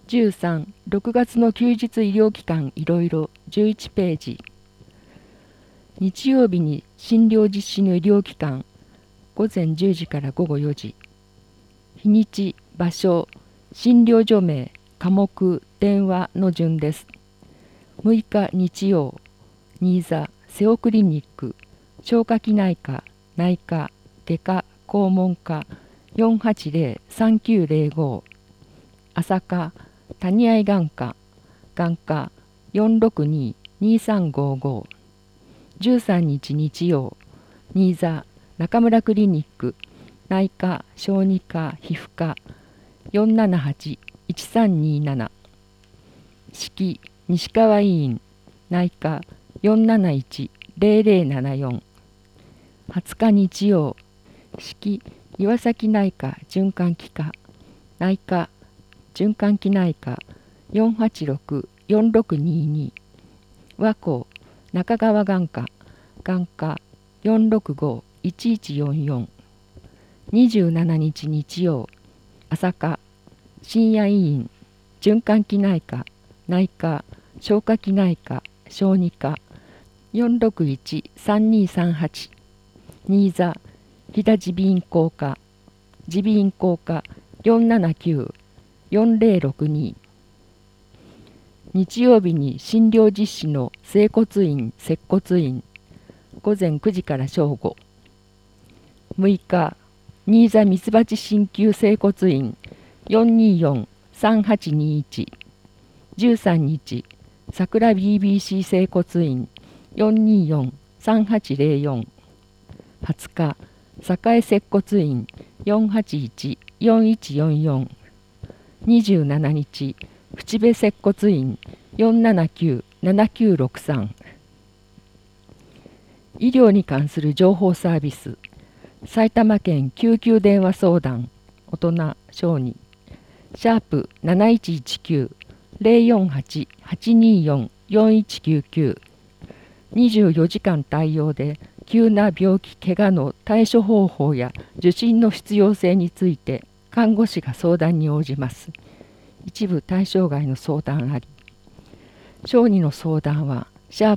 13、6月の休日医療機関いろいろ11ページ。日曜日に診療実施の医療機関、午前10時から午後4時。日にち、場所、診療所名、科目、電話の順です。6日日曜、新座、瀬尾クリニック、消化器内科、内科、外科、肛門科、480-3905。朝霞、谷合眼科、眼科、462-2355。13日日曜、新座、中村クリニック、内科、小児科、皮膚科、478-1327。式、西川医院、内科、471-0074。20日日曜、式、岩崎内科循環器科、内科、循環器内科、486-4622。和光、中川眼科、眼科、465-1144。27日日曜、朝霞、深夜医院、循環器内科、内科、消化器内科、小児科、461-3238。新座、飛騨耳鼻咽喉科、耳鼻咽喉科、479-4062。日曜日に診療実施の整骨院、接骨院、午前9時から正午。6日、新座ミツバチ鍼灸整骨院、424-3821。13日、桜 BBC 整骨院、424-3804。20日、栄接骨院、481-4144。27日、淵部接骨院、479-7963。医療に関する情報サービス。埼玉県救急電話相談、大人、小児、#719048-824-4199。24時間対応で、急な病気・怪我の対処方法や受診の必要性について看護師が相談に応じます。一部対象外の相談あり。小児の相談は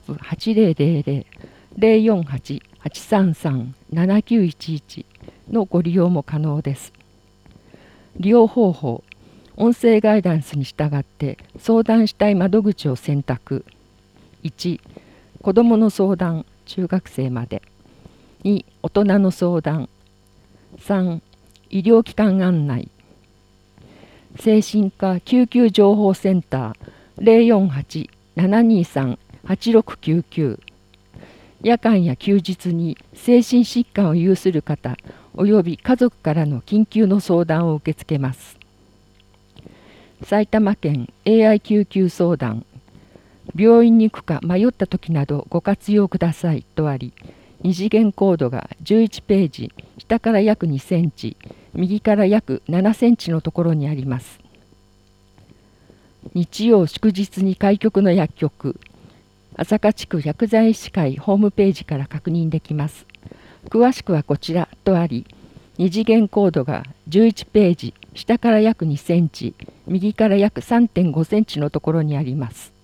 #8000-048-833-7911のご利用も可能です。利用方法、音声ガイダンスに従って相談したい窓口を選択。1、子どもの相談、中学生まで。2、大人の相談。3、医療機関案内。精神科救急情報センター 048-723-8699。夜間や休日に精神疾患を有する方および家族からの緊急の相談を受け付けます。埼玉県 AI 救急相談。病院に行くか迷った時などご活用くださいとあり、二次元コードが11ページ、下から約2センチ、右から約7センチのところにあります。日曜祝日に開局の薬局、朝霞地区薬剤師会ホームページから確認できます。詳しくはこちらとあり、二次元コードが11ページ、下から約2センチ、右から約 3.5 センチのところにあります。